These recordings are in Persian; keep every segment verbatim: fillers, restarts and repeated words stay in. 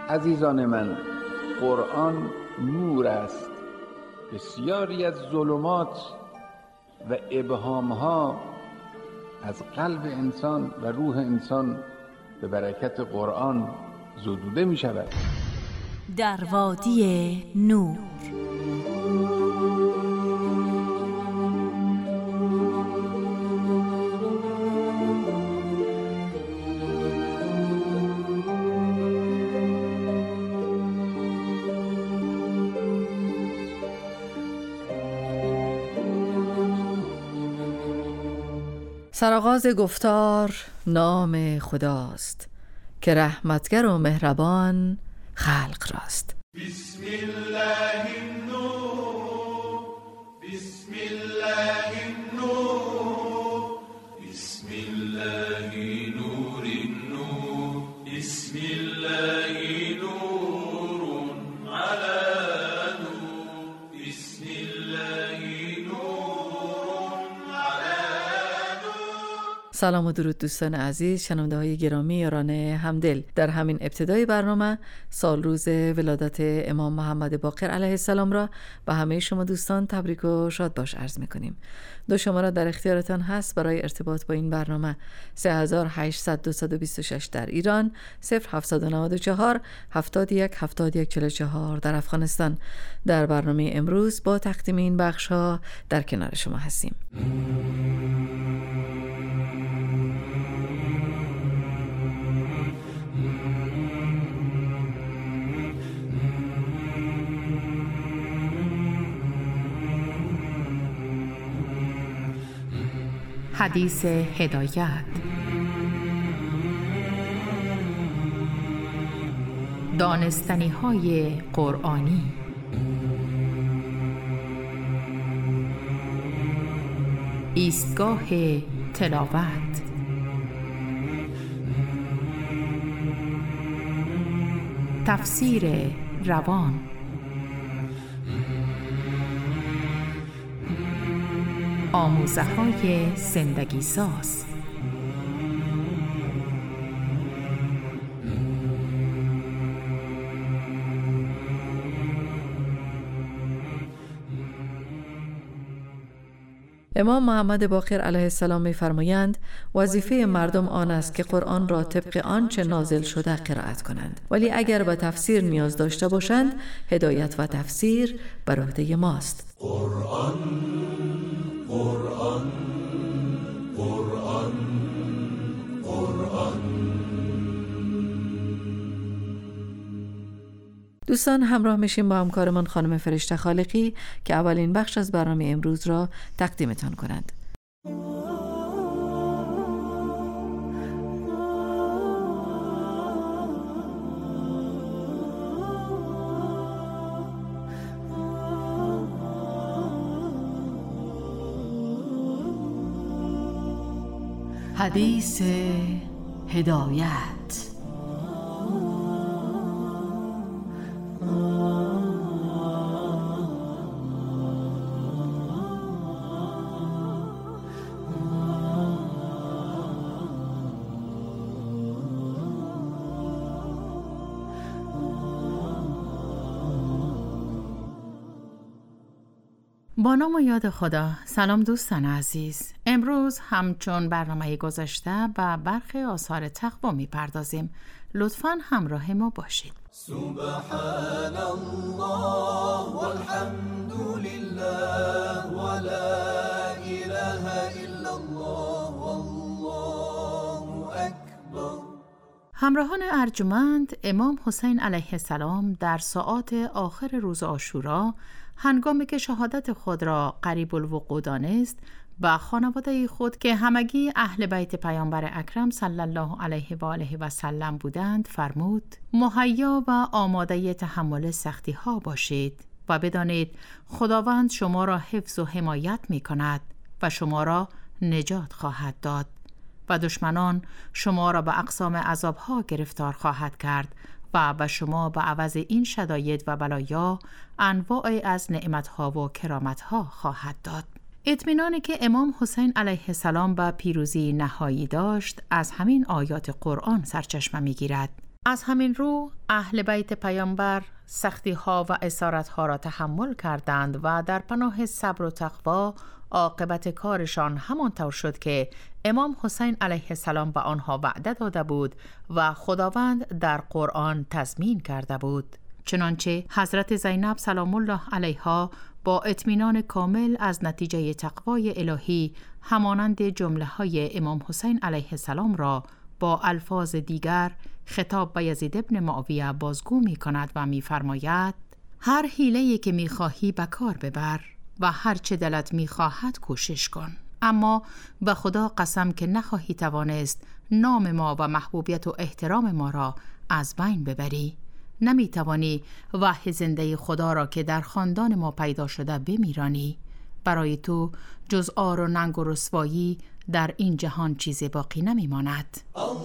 عزیزان من، قرآن نور است. بسیاری از ظلمات و ابهامها از قلب انسان و روح انسان به برکت قرآن زدوده می شود. در وادی نور. سرآغاز گفتار نام خداست که رحمتگر و مهربان خلق راست. بسم الله النور، بسم الله النور، بسم الله نور النور، بسم الله نور على نور، بسم الله نور على نور. سلام و درود دوستان عزیز، شنونده های گرامی یاران همدل. در همین ابتدای برنامه سال روز ولادت امام محمد باقر علیه السلام را به همه شما دوستان تبریک و شاد باش عرض میکنیم. دو شماره در اختیارتان هست برای ارتباط با این برنامه: سه هزار و هشتصد دویست و بیست و شش در ایران، صفر هفتصد و نود و چهار هفتاد و یک هفتاد و یک چهل و چهار در افغانستان. در برنامه امروز با تقدیم این بخش ها در کنار شما هستیم. حدیث هدایت. دانستنی های قرآنی. ایستگاه تلاوت. تفسیر روان. آموزه های زندگی ساز. امام محمد باقر علیه السلام می‌فرمایند وظیفه مردم آن است که قرآن را طبق آنچه نازل شده قرائت کنند، ولی اگر به تفسیر نیاز داشته باشند هدایت و تفسیر بر عهده ماست. قرآن قرآن قرآن قرآن. دوستان همراه میشیم با همکارمان خانم فرشته خالقی که اولین بخش از برنامه امروز را تقدیمتان کنند. حدیث هدایت. با نام و یاد خدا. سلام دوستان عزیز. امروز همچون برنامه گذشته به برخی آثار تقوا میپردازیم. لطفاً همراه ما باشید. سبحان الله والحمد لله ولا اله الا الله والله اکبر. همراهان ارجمند، امام حسین علیه السلام در ساعات آخر روز عاشورا هنگامی که شهادت خود را قریب الوقوع دانست، با خانواده خود که همگی اهل بیت پیامبر اکرم صلی الله علیه و آله و سلم بودند فرمود: مهیا و آماده تحمل سختی ها باشید و بدانید خداوند شما را حفظ و حمایت می کند و شما را نجات خواهد داد و دشمنان شما را به اقسام عذاب ها گرفتار خواهد کرد و به شما به عوض این شداید و بلایا انواعی از نعمتها و کرامتها خواهد داد. اطمینانی که امام حسین علیه السلام به پیروزی نهایی داشت از همین آیات قرآن سرچشمه می‌گیرد. از همین رو اهل بیت پیامبر سختی ها و اسارت ها را تحمل کردند و در پناه صبر و تقوا عاقبت کارشان همانطور شد که امام حسین علیه السلام به آنها وعده داده بود و خداوند در قرآن تضمین کرده بود. چنانچه حضرت زینب سلام الله علیها با اطمینان کامل از نتیجه تقوای الهی همانند جمله های امام حسین علیه السلام را با الفاظ دیگر خطاب به یزید ابن معاویه بازگو می کند و می فرماید: هر حیله‌ای که می خواهی به کار ببر و هر چه دلت می خواهد کوشش کن، اما به خدا قسم که نخواهی توانست نام ما و محبوبیت و احترام ما را از بین ببری. نمی توانی وحی زنده خدا را که در خاندان ما پیدا شده بمیرانی. برای تو جز عار و ننگ و رسوایی در این جهان چیزی باقی نمی ماند.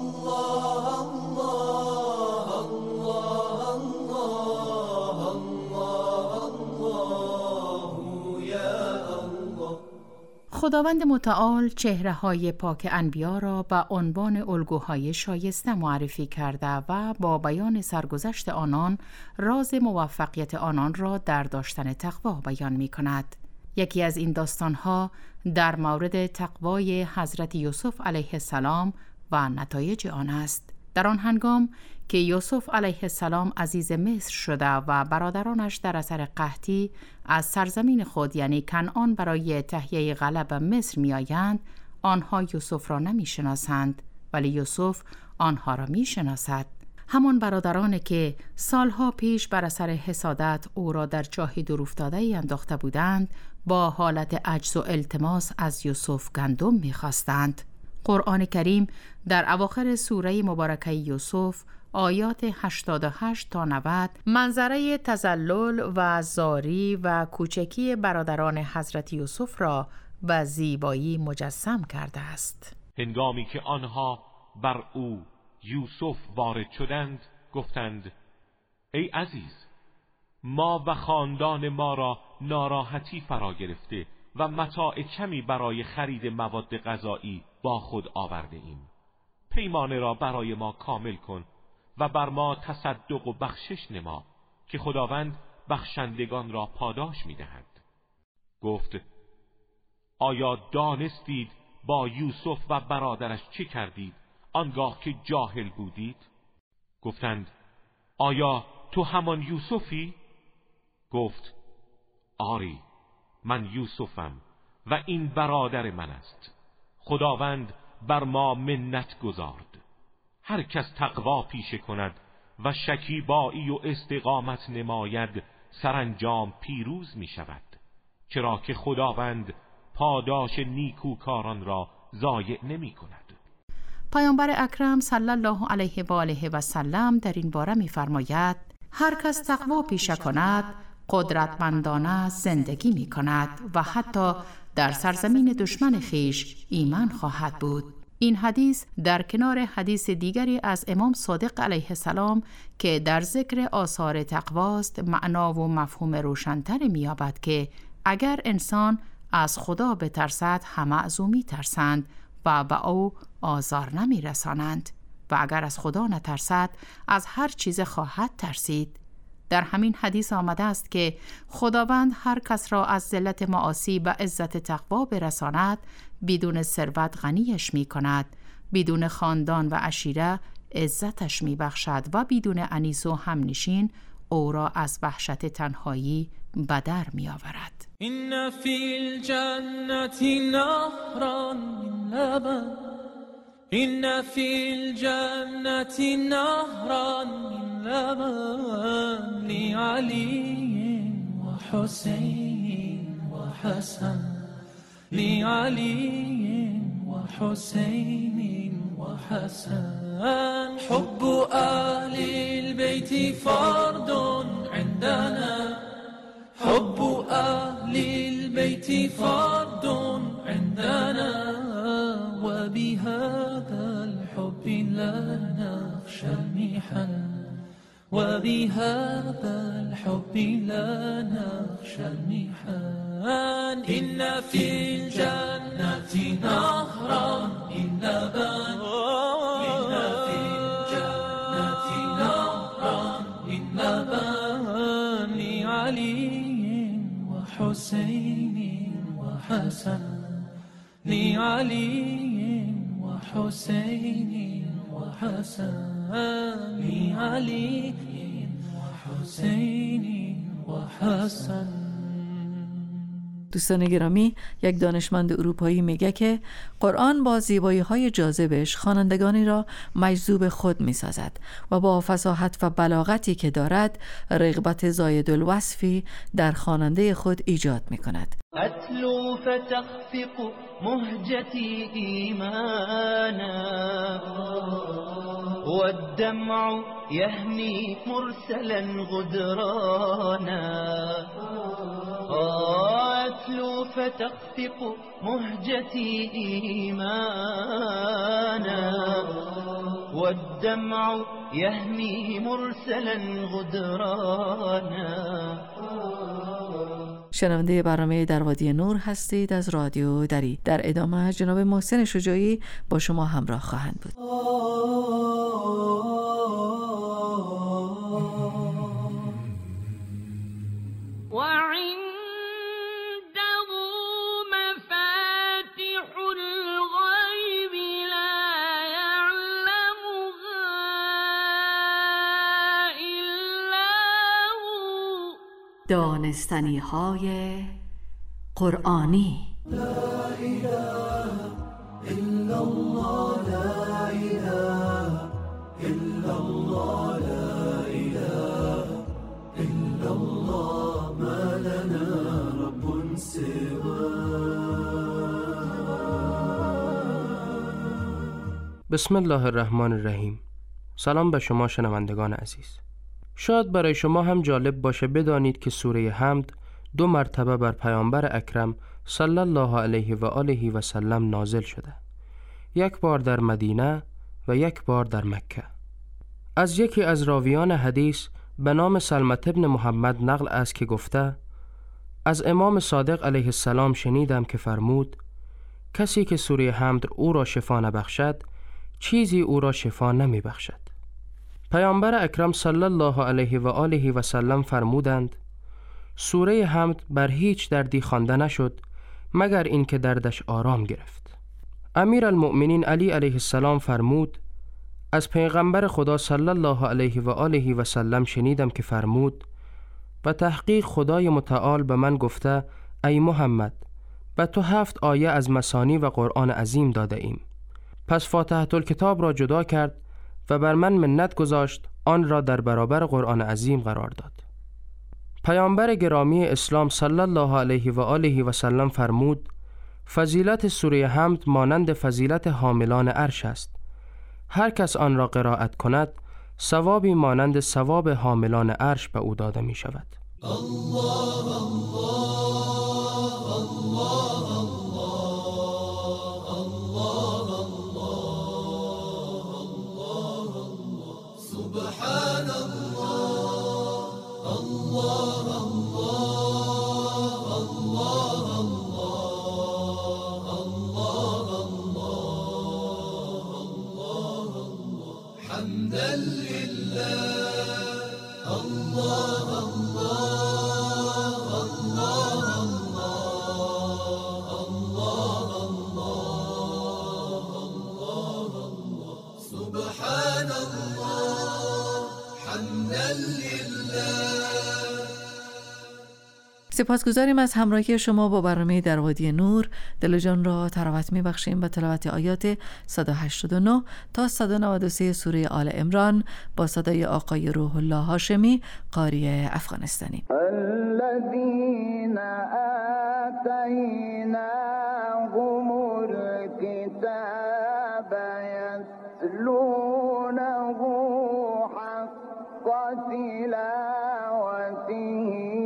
خداوند متعال چهره های پاک انبیا را به عنوان الگوهای شایسته معرفی کرده و با بیان سرگذشت آنان راز موفقیت آنان را در داشتن تقوا بیان می کند. یکی از این داستانها در مورد تقوای حضرت یوسف علیه السلام و نتایج آن است. در آن هنگام که یوسف علیه السلام عزیز مصر شده و برادرانش در اثر قحطی از سرزمین خود یعنی کنعان برای تهیه غله مصر می آیند، آنها یوسف را نمی شناسند، ولی یوسف آنها را می شناسد. همان برادرانی که سالها پیش بر اثر حسادت او را در چاه دور افتاده‌ای انداخته بودند، با حالت عجز و التماس از یوسف گندم می خواستند. قرآن کریم در اواخر سوره مبارکه یوسف آیات هشتاد و هشت تا نود منظره تذلل و زاری و کوچکی برادران حضرت یوسف را به زیبایی مجسم کرده است. هنگامی که آنها بر او یوسف وارد شدند گفتند: ای عزیز، ما و خاندان ما را ناراحتی فرا گرفته و متاع کمی برای خرید مواد غذایی با خود آورده ایم. پیمانه را برای ما کامل کن و بر ما تصدق و بخشش نما که خداوند بخشندگان را پاداش می‌دهد. گفت: آیا دانستید با یوسف و برادرش چه کردید آنگاه که جاهل بودید؟ گفتند: آیا تو همان یوسفی؟ گفت: آری، من یوسفم و این برادر من است. خداوند بر ما منت گذارد. هر کس تقوا پیشه کند و شکیبایی و استقامت نماید سرانجام پیروز می شود، چرا که خداوند پاداش نیکوکاران را ضایع نمی کند. پیامبر اکرم صلی الله علیه و آله و سلم در این باره می فرماید: هر کس تقوا پیشه کند قدرتمندانه زندگی می کند و حتی در سرزمین دشمن خیش ایمان خواهد بود. این حدیث در کنار حدیث دیگری از امام صادق علیه السلام که در ذکر آثار تقواست معنا و مفهوم روشن‌تر می‌یابد که اگر انسان از خدا بترسد همه از او می‌ترسند و به او آزار نمی‌رسانند و اگر از خدا نترسد از هر چیز خواهد ترسید. در همین حدیث آمده است که خداوند هر کس را از ذلت معاصی به عزت تقوا برساند بدون ثروت غنیش می کند، بدون خاندان و عشیره عزتش می بخشد و بدون انیس و همنشین او را از وحشت تنهایی به در می آورد. این فی الجنة نهرا من لبن این فی الجنة نهرا من لبن لعلی و حسین و حسن لعلی و حسین و حسن حب اهل البيت فرد عندنا حب اهل البيت فرد عندنا وبهذا الحب لا نخشى المحن وبهذا الحب لا نخشى المحن إن في الجنة نهرا من لبن إن في الجنة حسين وحسن لعلي وحسين وحسن لعلي وحسين وحسن. دوستان گرامی، یک دانشمند اروپایی میگه که قرآن با زیبایی‌های جاذبش خوانندگانی را مجذوب خود می‌سازد و با فصاحت و بلاغتی که دارد رغبت زاید الوصفی در خواننده خود ایجاد می‌کند. أتلو فتخفق مهجتي إيمانا والدمع يهمي مرسلا غدرانا أتلو فتخفق مهجتي إيمانا والدمع يهمي مرسلا غدرانا. شنونده برنامه در وادی نور هستید از رادیو دری. در ادامه جناب محسن شجاعی با شما همراه خواهند بود. دانستنی های قرآنی. لا اله الا الله لا اله الا الله لا اله الا الله ما لنا رب سواه. بسم الله الرحمن الرحیم. سلام به شما شنوندگان عزیز. شاید برای شما هم جالب باشه بدانید که سوره حمد دو مرتبه بر پیامبر اکرم صلی الله علیه و آله و سلم نازل شده. یک بار در مدینه و یک بار در مکه. از یکی از راویان حدیث به نام سلمت ابن محمد نقل است که گفته از امام صادق علیه السلام شنیدم که فرمود کسی که سوره حمد او را شفا نبخشد چیزی او را شفا نمی بخشد. پیامبر اکرم صلی الله علیه و آله و سلم فرمودند سوره حمد بر هیچ دردی خوانده نشد مگر اینکه دردش آرام گرفت. امیر المؤمنین علی علیه السلام فرمود از پیغمبر خدا صلی الله علیه و آله و سلم شنیدم که فرمود و تحقیق خدای متعال به من گفته ای محمد به تو هفت آیه از مثانی و قرآن عظیم داده ایم. پس فاتحه الکتاب را جدا کرد و بر من منت گذاشت آن را در برابر قرآن عظیم قرار داد. پیامبر گرامی اسلام صلی الله علیه و آله و سلم فرمود فضیلت سوره حمد مانند فضیلت حاملان عرش است. هر کس آن را قرائت کند ثوابی مانند ثواب حاملان عرش به او داده می شود. الله الله الله سپاسگزاریم از همراهی شما با برنامه در وادی نور. دل جان را تراوت می‌بخشیم با تلاوت آیات صد و هشتاد و نه تا صد و نود و سه سوره آل عمران با صدای آقای روح الله هاشمی قاری افغانستانی. الذين آتيناهم الكتاب يتلونه حق تلاوته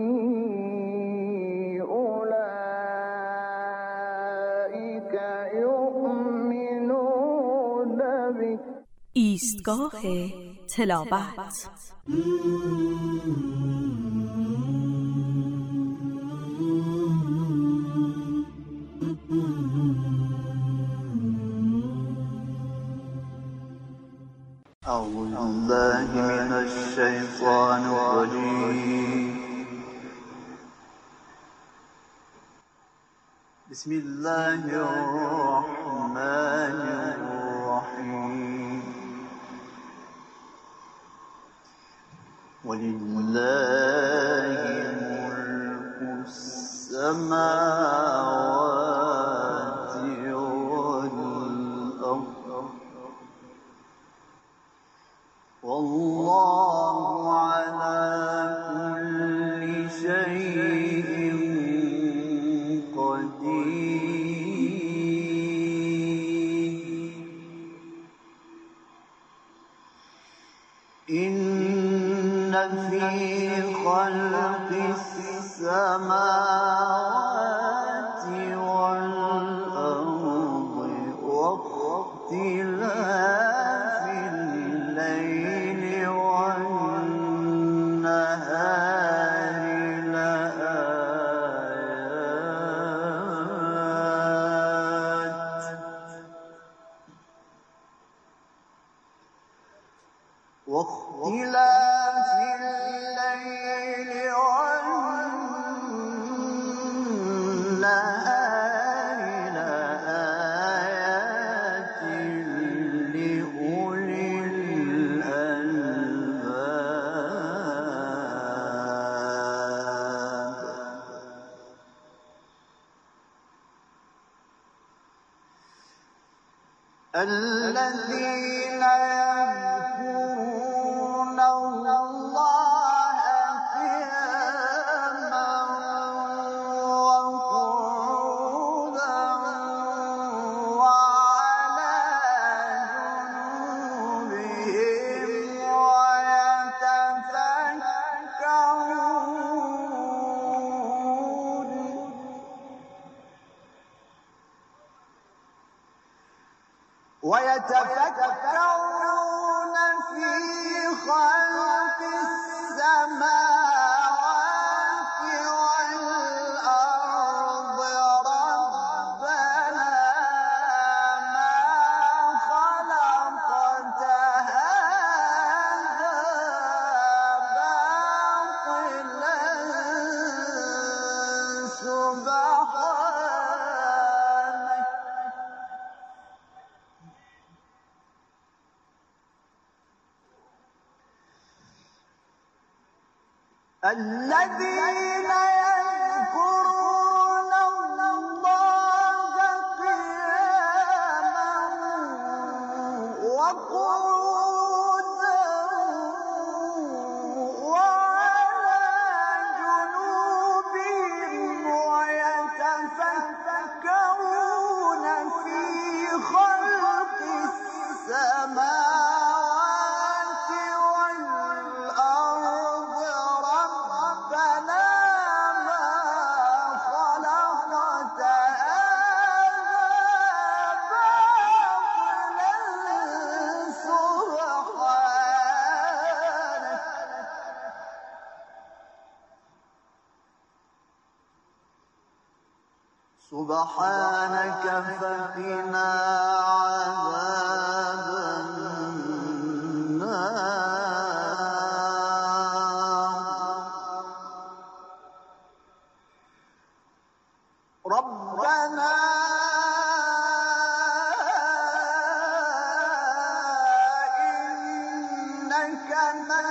ایستگاه تلاوت. أعوذ بالله من الشيطان الرجيم بسم الله الرحمن الرحيم ولله ملك السماوات والأرض والله على كل شيء قدير إن في خلق السماوات والأرض واختلاف الليل والنهار لآيات واختلاف الليل والنهار لآيات لأولي الألباب الذين يذكرون الله قياما وقعودا وعلى جنوبهم ويتفكرون ويتفكرون في خلق السماوات والأرض ربنا ما خلقت هذا باطلا سبحانك الذين يذكرون الله قياما وقعودا وعلى جنوبهم ويتفكرون في خلق السماوات والأرض ربنا ما خلقت هذا باطلا سبحانك سبحانك فقنا عذاب النار ربنا إنك من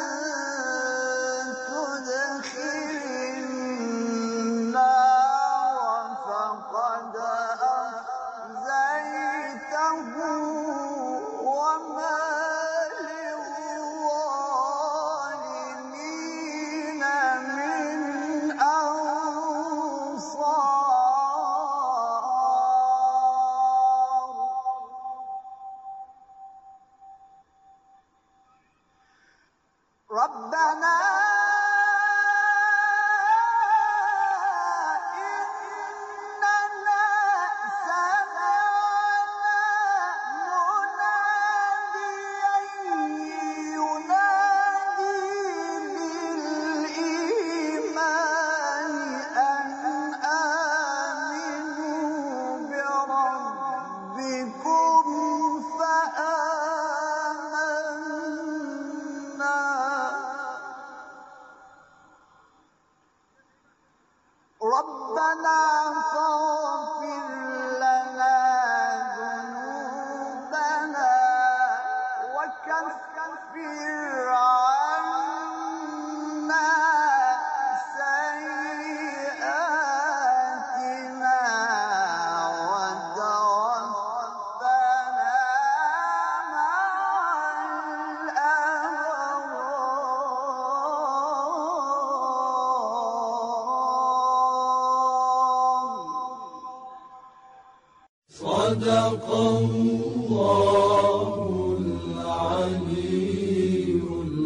تدخل النار فقد أخزيته وما للظالمين من أنصار ربنا إننا سمعنا مناديا ينادي للإيمان أن آمنوا بربكم فآمنا ربنا فاغفر وكفر عنا سيئاتنا وتوفنا مع الأبرار. صدق الله العلي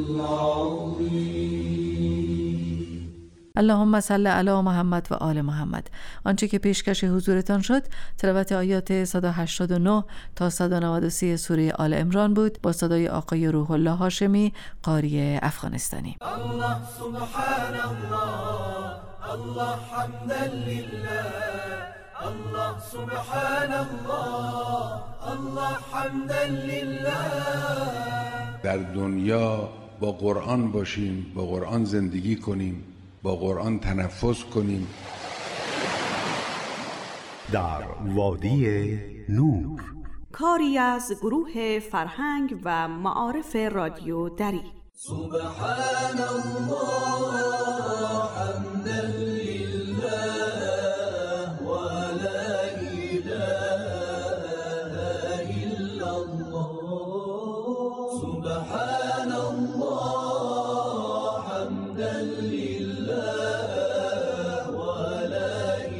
العظيم. اللهم صل علی محمد و آل محمد. آنچه که پیشکش حضورتان شد تلاوت آیات صد و هشتاد و نه تا صد و نود و سه سوره آل عمران بود با صدای آقای روح الله هاشمی قاری افغانستانی. الله سبحان الله، الله حمدا لله، الله سبحان الله، الله حمدا لله. در دنیا با قرآن باشیم، با قرآن زندگی کنیم، با قرآن تنفس کنیم. در وادی نور، کاری از گروه فرهنگ و معارف رادیو دری. سبحان الله حمدا لله و لا اله الا الله. سبحان الله حمدا لله و لا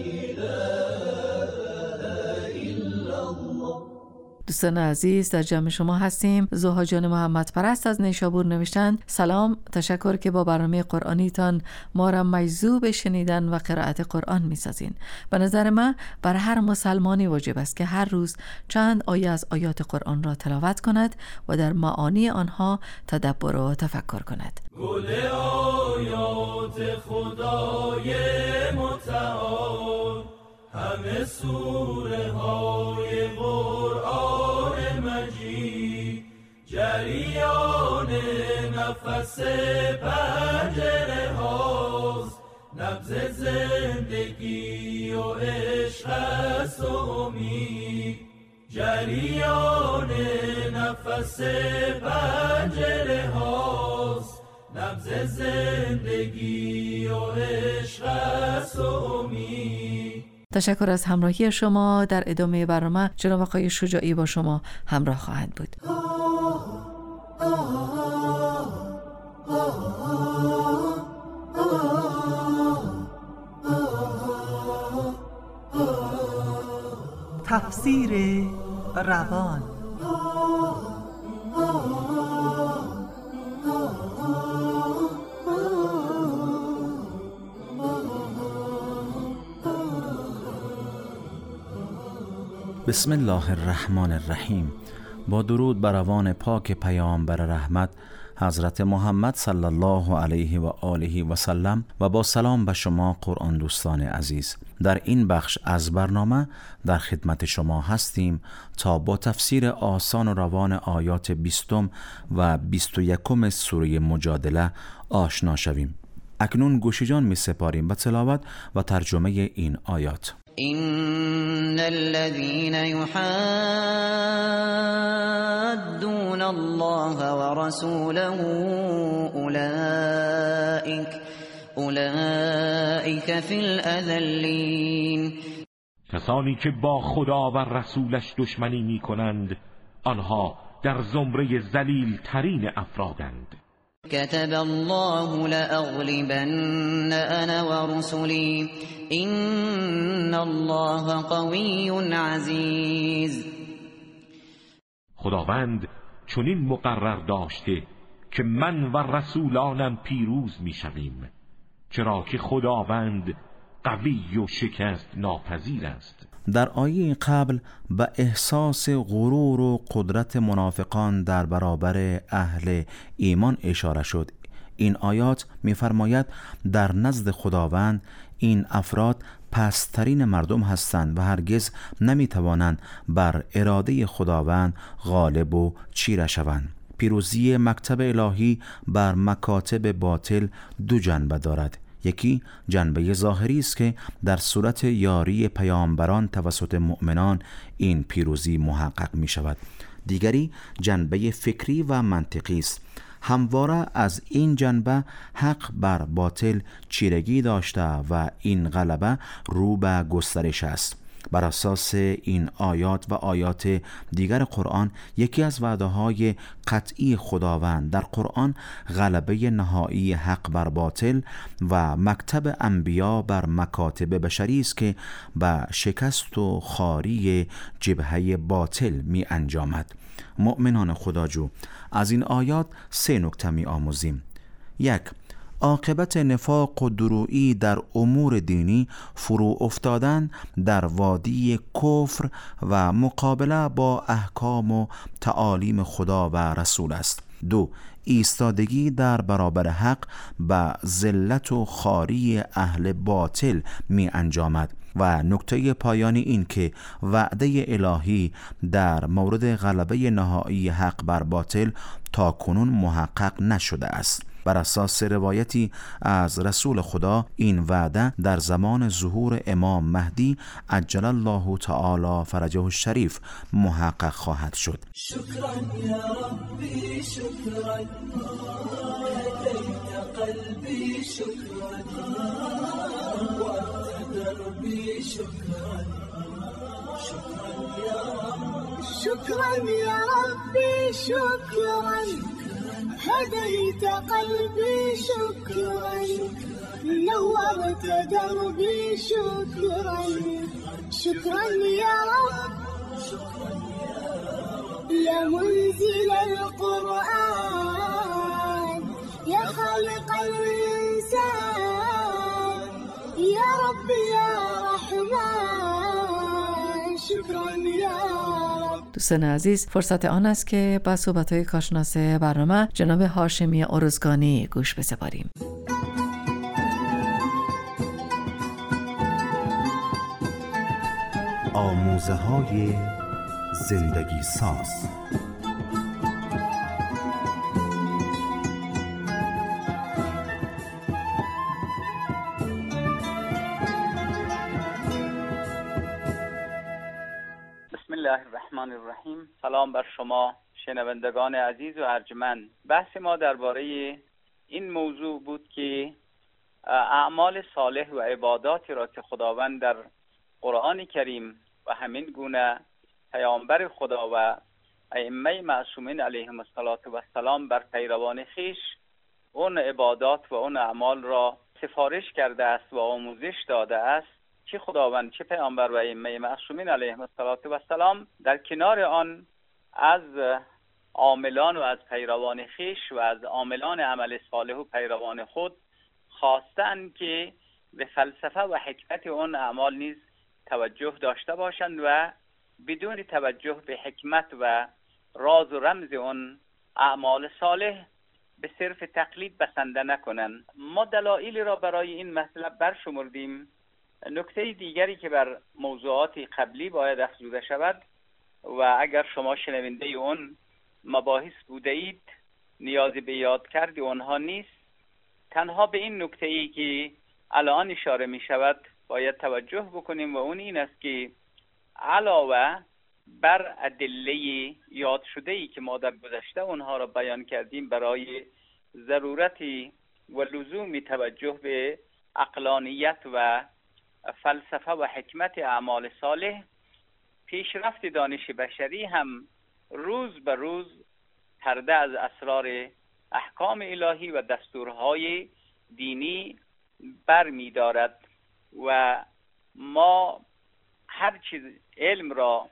اله الا الله. دوستان عزیز، در جمع شما هستیم. زوها جان محمد پرست از نیشابور نوشتند: سلام، تشکر که با برنامه قرآنیتان ما را مجذوب شنیدن و قرائت قرآن می سازین. به نظر من بر هر مسلمانی واجب است که هر روز چند آیه از آیات قرآن را تلاوت کند و در معانی آنها تدبر و تفکر کند. گل آیات خدای متعال، همه سوره های قرآن مجید، جریان نفس پنجره هاست، نبض زندگی و عشق است و امید. جریان نفس پنجره هاست، نبض زندگی و عشق است و امید. تشکر از همراهی شما. در ادامه برنامه جناب آقای شجاعی با شما همراه خواهند بود. تفسیر روان. بسم الله الرحمن الرحیم. با درود بر روان پاک پیامبر رحمت حضرت محمد صلی الله علیه و آله و سلم و با سلام به شما قرآن دوستان عزیز. در این بخش از برنامه در خدمت شما هستیم تا با تفسیر آسان و روان آیات بیستم و بیست و یکم سوره مجادله آشنا شویم. اکنون گوش جان می سپاریم به تلاوت و ترجمه این آیات. إن الذين يحادون الله ورسوله أولئك أولئك في الأذلين. کسانی که با خدا و رسولش دشمنی می کنند آنها در زمره ذلیل ترین افرادند. كتب الله لأغلبن أنا ورسلي إن الله قوي عزيز. خداوند چنین مقرر داشته که من و رسولانم پیروز می شویم، چرا که خداوند قوی و شکست ناپذیر است. در آیه قبل به احساس غرور و قدرت منافقان در برابر اهل ایمان اشاره شد. این آیات می‌فرماید در نزد خداوند این افراد پست‌ترین مردم هستند و هرگز نمی‌توانند بر اراده خداوند غالب و چیره شوند. پیروزی مکتب الهی بر مکاتب باطل دو جنبه دارد. یکی جنبه ظاهری است که در صورت یاری پیامبران توسط مؤمنان این پیروزی محقق می شود. دیگری جنبه فکری و منطقی است. همواره از این جنبه حق بر باطل چیرگی داشته و این غلبه رو به گسترش است. بر اساس این آیات و آیات دیگر قرآن، یکی از وعده‌های قطعی خداوند در قرآن غلبه نهایی حق بر باطل و مکتب انبیا بر مکاتب بشری است که به شکست و خواری جبهه باطل می انجامد. مؤمنان خداجو، از این آیات سه نکته می آموزیم. یک، عاقبت نفاق و درویی در امور دینی فرو افتادن در وادی کفر و مقابله با احکام و تعالیم خدا و رسول است. دو، ایستادگی در برابر حق به ذلت و خواری اهل باطل می انجامد. و نکته پایانی این که وعده الهی در مورد غلبه نهایی حق بر باطل تا کنون محقق نشده است. بر اساس روایتی از رسول خدا، این وعده در زمان ظهور امام مهدی عجل الله تعالی فرجه الشریف محقق خواهد شد. شکرا یا ربی، شکرا هدیت قلبی، شکرا وعد دربی، شکرا شکرا یا رب، شکرا یا ربی، شکرا هديت قلبي، شكرا نورت دربي، شكرا شكرا يا رب، يا منزل القرآن، يا خالق الإنسان، يا رب يا رحمن، شكرا يا رب. دوستان عزیز، فرصت آن است که با صحبت‌های کارشناس برنامه جناب هاشمی ارزگانی گوش بسپاریم. آموزه های زندگی ساز. بسم الله الرحمن الرحیم. سلام بر شما شنوندگان عزیز و ارجمند. بحث ما درباره این موضوع بود که اعمال صالح و عباداتی را که خداوند در قرآن کریم و همین گونه پیامبر خدا و ائمه معصومین علیهم السلام بر پیروان خیش اون عبادات و اون اعمال را سفارش کرده است و آموزش داده است، چه خداوند چه پیامبر و ائمه معصومین علیهم السلام در کنار آن از عاملان و از پیروان خیش و از عاملان عمل صالح و پیروان خود خواستند که به فلسفه و حکمت اون اعمال نیز توجه داشته باشند و بدون توجه به حکمت و راز و رمز اون اعمال صالح به صرف تقلید بسنده نکنند. ما دلایلی را برای این مطلب برشمردیم. نکته دیگری که بر موضوعات قبلی باید افزوده شود و اگر شما شنونده اون مباحث بوده اید نیازی به یاد کرد اونها نیست، تنها به این نکته ای که الان اشاره می شود باید توجه بکنیم و اون این است که علاوه بر ادله یاد شده ای که ما در گذشته اونها را بیان کردیم برای ضرورت و لزوم توجه به عقلانیت و فلسفه و حکمت اعمال صالح، پیشرفت دانش بشری هم روز به روز پرده از اسرار احکام الهی و دستورهای دینی بر می دارد و ما هر چیز علم را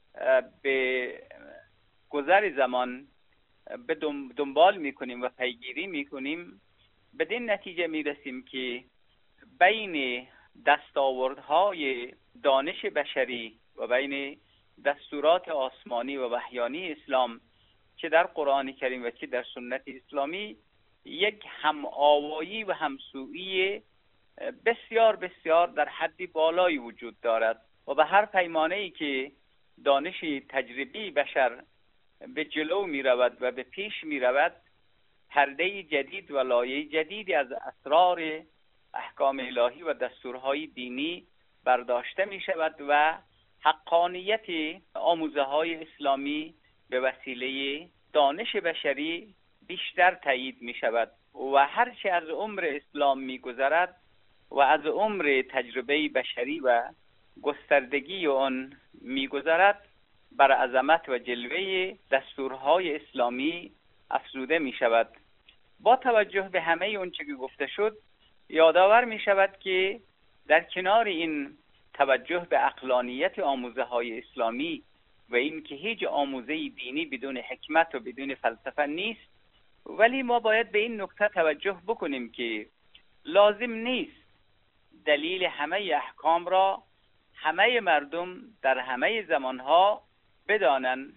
به گذر زمان به دنبال می کنیم و پیگیری می کنیم، بدین نتیجه می رسیم که بین دستاوردهای دانش بشری و بین دستورات آسمانی و وحیانی اسلام چه در قرآن کریم و چه در سنت اسلامی یک هم‌آوایی و همسویی بسیار بسیار در حد بالایی وجود دارد و به هر پیمانه‌ای که دانش تجربی بشر به جلو می رود و به پیش می رود، پرده جدید و لایه جدیدی از اسرار احکام الهی و دستورهای دینی برداشته می شود و حقانیت آموزه های اسلامی به وسیله دانش بشری بیشتر تایید می شود و هرچه از عمر اسلام می گذرد و از عمر تجربه بشری و گستردگی آن می گذرد بر عظمت و جلوه دستورهای اسلامی افزوده می شود. با توجه به همه اون چه که گفته شد، یادآور می شود که در کنار این توجه به عقلانیت آموزه های اسلامی و این که هیچ آموزه دینی بدون حکمت و بدون فلسفه نیست، ولی ما باید به این نکته توجه بکنیم که لازم نیست دلیل همه احکام را همه مردم در همه زمانها بدانند.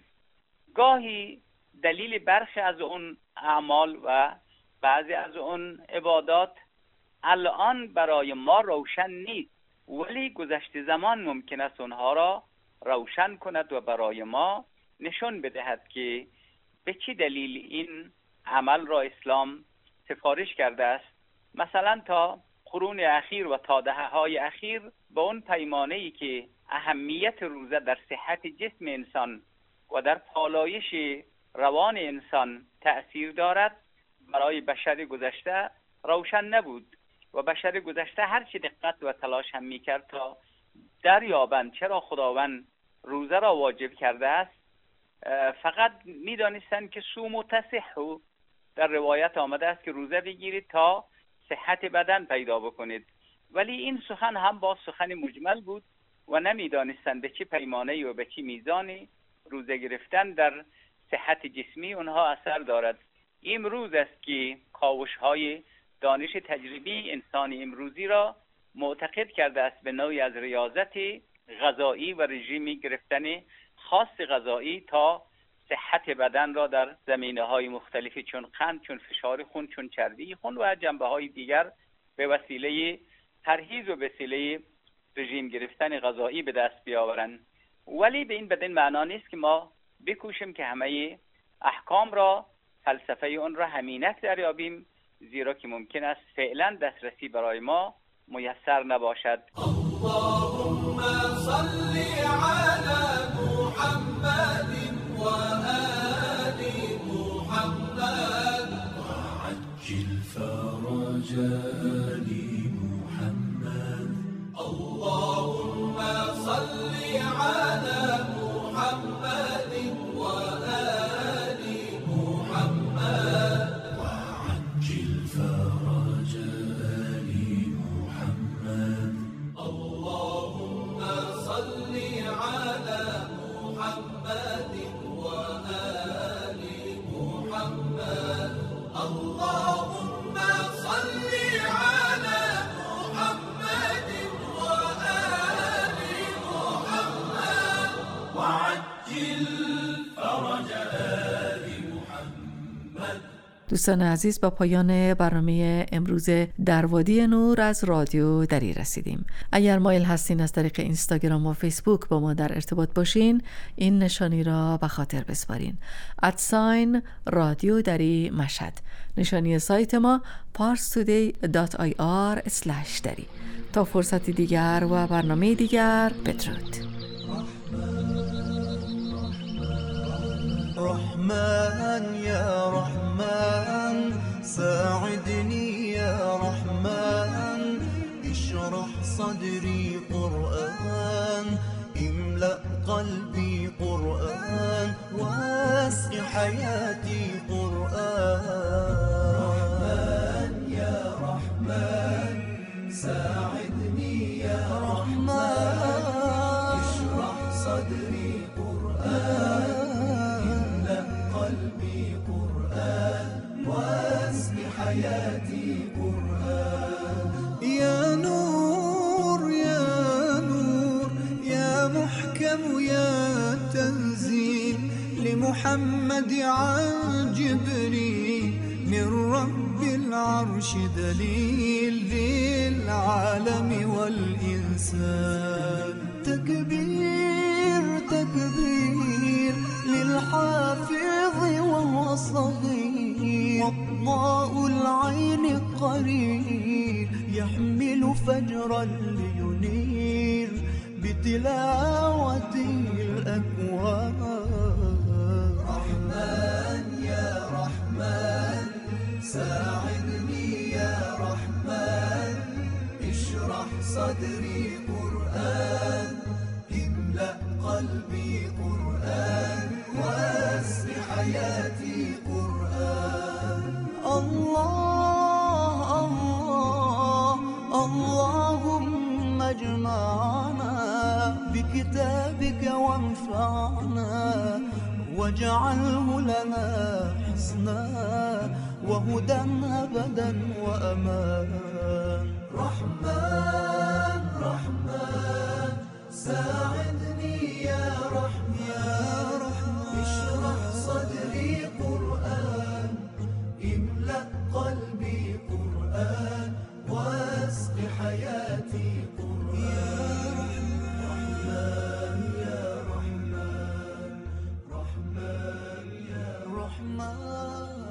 گاهی دلیل برخی از اون اعمال و بعضی از اون عبادات الان برای ما روشن نیست، ولی گذشت زمان ممکن است اونها را روشن کند و برای ما نشان بدهد که به چه دلیل این عمل را اسلام سفارش کرده است. مثلا تا قرون اخیر و تا دهه‌های اخیر به اون پیمانه‌ای که اهمیت روزه در صحت جسم انسان و در پالایش روان انسان تأثیر دارد برای بشر گذشته روشن نبود و بشر گذشته هر چه دقت و تلاش هم میکرد تا دریابند چرا خداوند روزه را واجب کرده است، فقط میدانستند که صوموا تصحوا، در روایت آمده است که روزه بگیرید تا صحت بدن پیدا بکنید، ولی این سخن هم با سخن مجمل بود و نمیدانستند به چه پیمانه‌ای و به چه میزانی روزه گرفتن در صحت جسمی اونها اثر دارد. امروز است که کاوش‌های دانش تجربی انسان امروزی را معتقد کرده است به نوعی از ریاضت غذایی و رژیمی گرفتن خاص غذایی تا صحت بدن را در زمینه‌های مختلفی چون قند، چون فشار خون، چون چربی خون و جنبه‌های دیگر به وسیله پرهیز و به وسیله رژیم گرفتن غذایی به دست بیاورند. ولی به این بدین معنا نیست که ما بکوشیم که همه احکام را، فلسفه اون را همینک دریابیم، زیرا که ممکن است فعلا دسترسی برای ما میسر نباشد. اللهم صل علی محمد و آل محمد وعجل فرج آل محمد. اللهم صل علی محمد و آل محمد وعجل فرج آل محمد. اللهم صل على محمد وآل محمد. اللهم صل على محمد وآل محمد وعجل فرج آل محمد. دوستان عزیز، با پایان برنامه امروز در وادی نور از رادیو دری رسیدیم. اگر مایل هستین از طریق اینستاگرام و فیسبوک با ما در ارتباط باشین، این نشانی را به خاطر بسپارین: ادساین رادیو دری مشهد. نشانی سایت ما پارس تودی دات آی آر اسلش دری. تا فرصتی دیگر و برنامه دیگر، بدرود. رحمن يا رحمن ساعدني يا رحمن اشرح صدري قرآن املأ قلبي قرآن واسق حياتي قرآن. رحمن يا رحمن ساعدني يا رحمن اشرح صدري قرآن قلبي قرآن واسق حياتي قرآن. يا نور يا نور يا محكم يا تنزيل لمحمد عن جبريل من رب العرش دليل للعالم والإنسان. تكبير تكبير للحافظ وهو صغير وضاء العين قرير يحمل فجرا لينير بتلاوته الأكوان. حياتي قرآن. الله الله اللهم اجمعنا بكتابك وانفعنا واجعله لنا حسنا وهدى أبدا وأمان. رحمن رحمن ساعدني يا رحمن، اشرح صدري قرآن، املأ قلبي قرآن، واسق حياتي قرآن. رحمن يا رحمن رحمن يا رحمن